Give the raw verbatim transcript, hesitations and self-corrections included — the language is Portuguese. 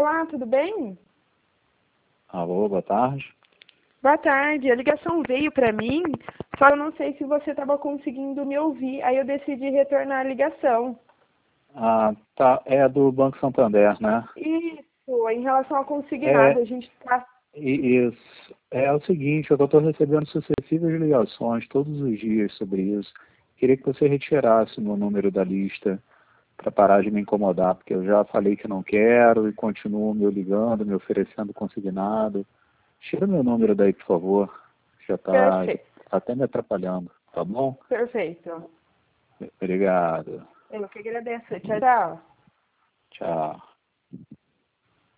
Olá, tudo bem? Alô, boa tarde. Boa tarde. A ligação veio para mim, só eu não sei se você estava conseguindo me ouvir. Aí eu decidi retornar a ligação. Ah, tá, é do Banco Santander, né? Isso, em relação ao consignado, É, a gente está... e- isso. É o seguinte, eu estou recebendo sucessivas ligações todos os dias sobre isso. Queria que você retirasse o meu número da lista para parar de me incomodar, porque eu já falei que não quero e continuo me ligando, me oferecendo consignado. Tira meu número daí, por favor. Já está Perfeito, até me atrapalhando, tá bom? perfeito. Obrigado. Eu que agradeço. Tchau, tchau. Tchau.